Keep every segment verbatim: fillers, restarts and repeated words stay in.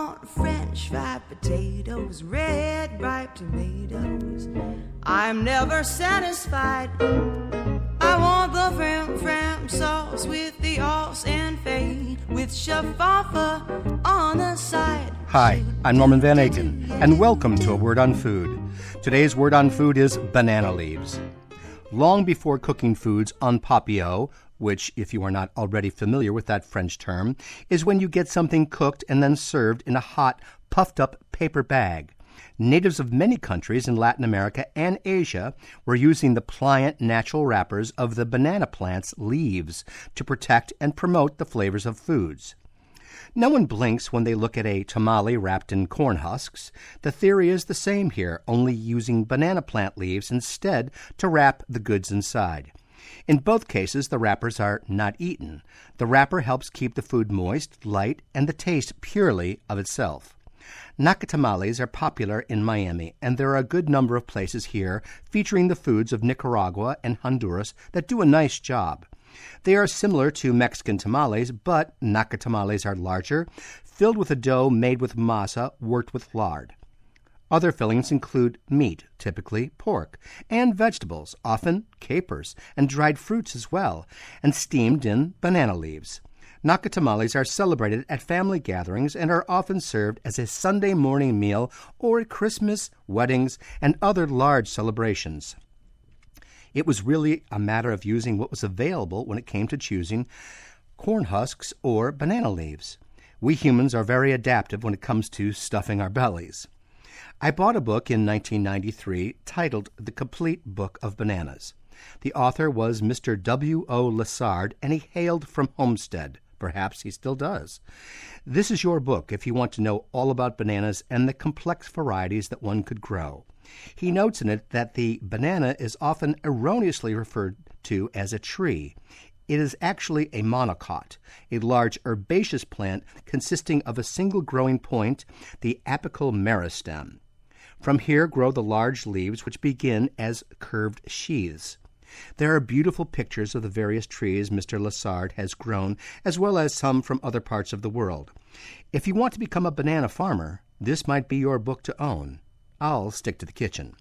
want French fried potatoes, red ripe tomatoes. I'm never satisfied. I want the fram fram sauce with the os and fade, with shaffa on the side. Hi, I'm Norman Van Aken, and welcome to A Word on Food. Today's word on food is banana leaves. Long before cooking foods en papillote, which, if you are not already familiar with that French term, is when you get something cooked and then served in a hot, puffed-up paper bag. Natives of many countries in Latin America and Asia were using the pliant natural wrappers of the banana plant's leaves to protect and promote the flavors of foods. No one blinks when they look at a tamale wrapped in corn husks. The theory is the same here, only using banana plant leaves instead to wrap the goods inside. In both cases, the wrappers are not eaten. The wrapper helps keep the food moist, light, and the taste purely of itself. Nacatamales are popular in Miami, and there are a good number of places here featuring the foods of Nicaragua and Honduras that do a nice job. They are similar to Mexican tamales, but nacatamales are larger, filled with a dough made with masa worked with lard. Other fillings include meat, typically pork, and vegetables, often capers, and dried fruits as well, and steamed in banana leaves. Nacatamales are celebrated at family gatherings and are often served as a Sunday morning meal or at Christmas, weddings, and other large celebrations. It was really a matter of using what was available when it came to choosing corn husks or banana leaves. We humans are very adaptive when it comes to stuffing our bellies. I bought a book in nineteen ninety-three titled The Complete Book of Bananas. The author was Mister W O Lessard, and he hailed from Homestead. Perhaps he still does. This is your book if you want to know all about bananas and the complex varieties that one could grow. He notes in it that the banana is often erroneously referred to as a tree. It is actually a monocot, a large herbaceous plant consisting of a single growing point, the apical meristem. From here grow the large leaves, which begin as curved sheaths. There are beautiful pictures of the various trees Mister Lessard has grown, as well as some from other parts of the world. If you want to become a banana farmer, this might be your book to own. I'll stick to the kitchen.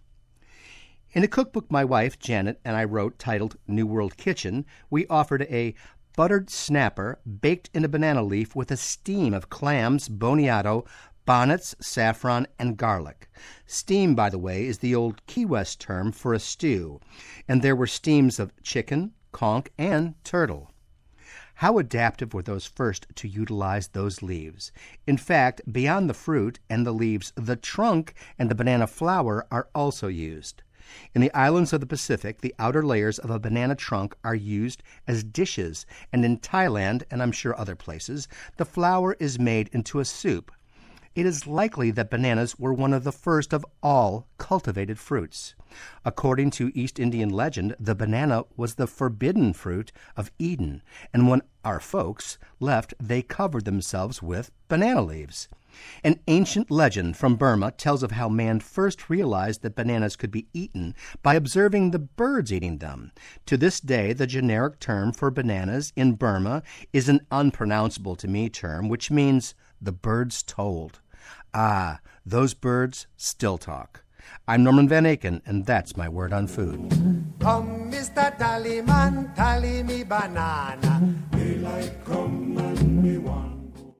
In a cookbook my wife, Janet, and I wrote titled New World Kitchen, we offered a buttered snapper baked in a banana leaf with a steam of clams, boniato, bonnets, saffron, and garlic. Steam, by the way, is the old Key West term for a stew, and there were steams of chicken, conch, and turtle. How adaptive were those first to utilize those leaves. In fact, beyond the fruit and the leaves, the trunk and the banana flower are also used. In the islands of the Pacific, the outer layers of a banana trunk are used as dishes, and in Thailand, and I'm sure other places, the flower is made into a soup. It is likely that bananas were one of the first of all cultivated fruits. According to East Indian legend, the banana was the forbidden fruit of Eden, and when our folks left, they covered themselves with banana leaves. An ancient legend from Burma tells of how man first realized that bananas could be eaten by observing the birds eating them. To this day, the generic term for bananas in Burma is an unpronounceable to me term, which means the birds told. Ah, those birds still talk. I'm Norman Van Aken, and that's my word on food. Come, Mister Tallyman, tally me banana. Daylight come and